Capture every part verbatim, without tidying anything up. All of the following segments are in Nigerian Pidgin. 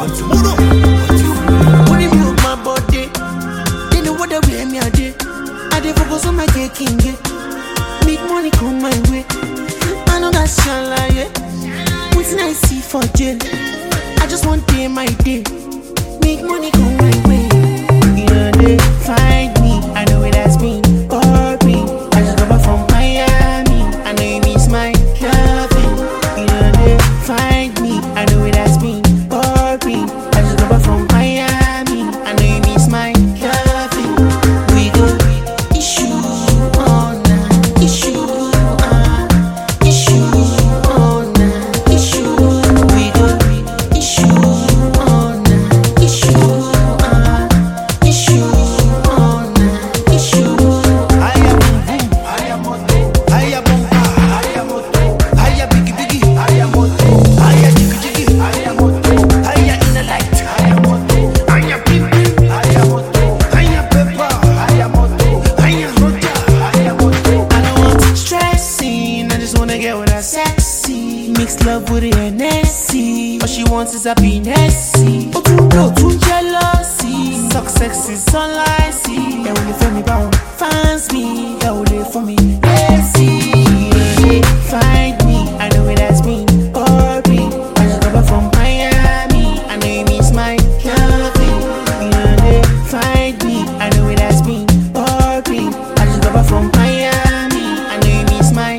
When you move my body, they know what they wear me a day. I dey focus on my taking it. Make money come my way. I know that's shall lie, yeah. Waiting I see for jail. I just want day my day. Make money come my way. You know they find me. I know it has been Corby. I just got back from Miami. I know you miss my loving. You know they find me. I know it has been Corby. I just got back from Miami. I know you miss my loving. We go issue on issue. Sexy, mixed love with the N S C. All she wants is happiness. Oh, too no, too jealousy. Success is all I see. They only for me bound, fans me. They only for me, let's see. They find me, I know it has been Corby. I just got back from Miami. I know you miss my loving. You know they find me, I know it has been Corby. I just got back from Miami. I know you miss my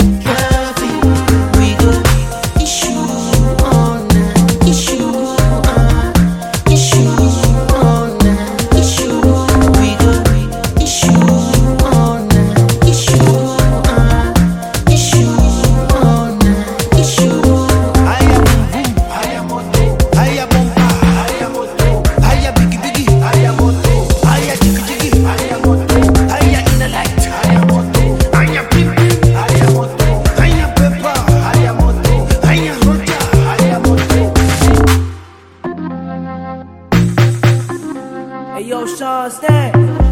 Hey yo, Sean Stan.